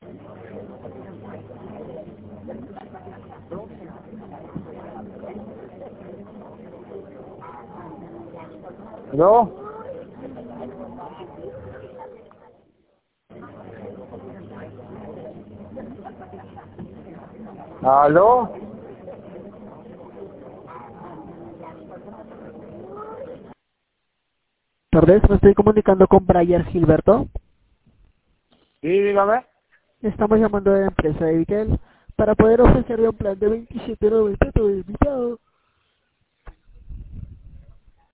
¿Aló? ¿Aló? Tardes, me estoy comunicando con Brian Gilberto. Sí, dígame. Estamos llamando de la empresa de Vitel para poder ofrecerle un plan de 27.90 todo invitado.